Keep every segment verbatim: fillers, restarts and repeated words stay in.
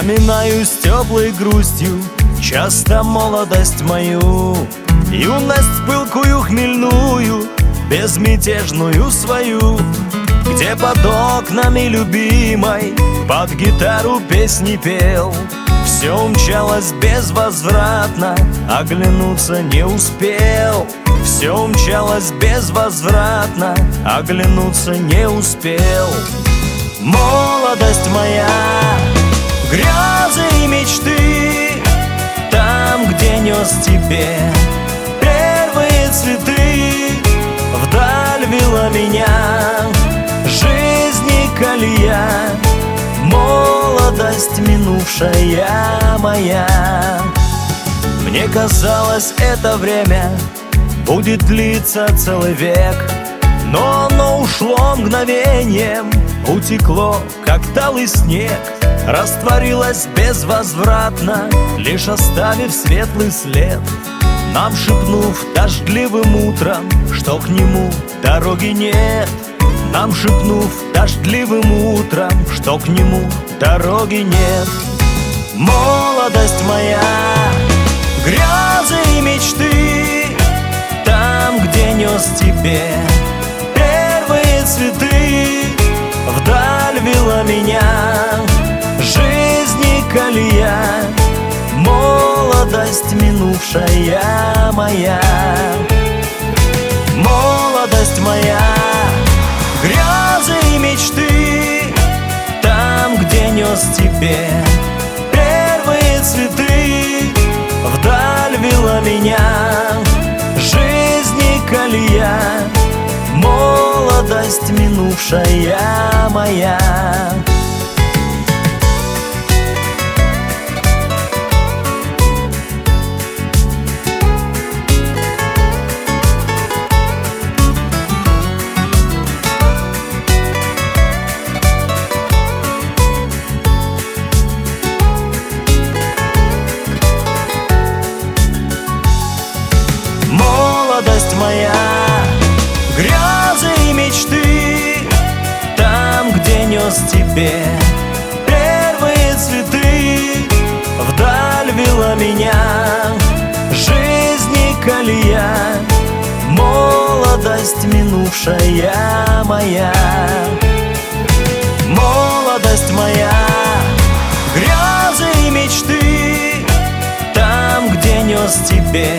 Вспоминаю с теплой грустью часто молодость мою, юность пылкую хмельную, безмятежную свою, где под окнами любимой под гитару песни пел. Все умчалось безвозвратно, оглянуться не успел. Все умчалось безвозвратно, оглянуться не успел. Молодость моя, грезы и мечты, там, где нес тебе первые цветы, вдаль вела меня жизни колея. Молодость минувшая моя. Мне казалось, это время будет длиться целый век, но оно ушло мгновением, утекло, как талый снег, растворилось безвозвратно, лишь оставив светлый след, нам шепнув дождливым утром, что к нему дороги нет. Нам шепнув дождливым утром, что к нему дороги нет. Молодость моя, грезы и мечты, там, где нес тебе первые цветы, вдаль вела меня жизни колея. Молодость минувшая моя. Молодость моя, грезы и мечты, там, где нес тебе первые цветы, вдаль вела меня жизни колея. Молодость минувшая моя. Молодость моя, грезы и мечты, там, где нес тебе первые цветы, вдаль вела меня жизни колея. Молодость минувшая моя. Молодость моя, грезы и мечты, там, где нес тебе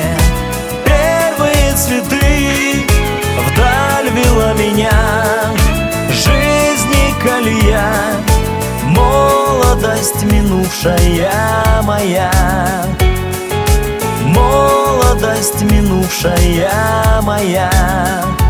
цветы, вдаль вела меня жизни колея. Молодость минувшая моя. Молодость минувшая моя.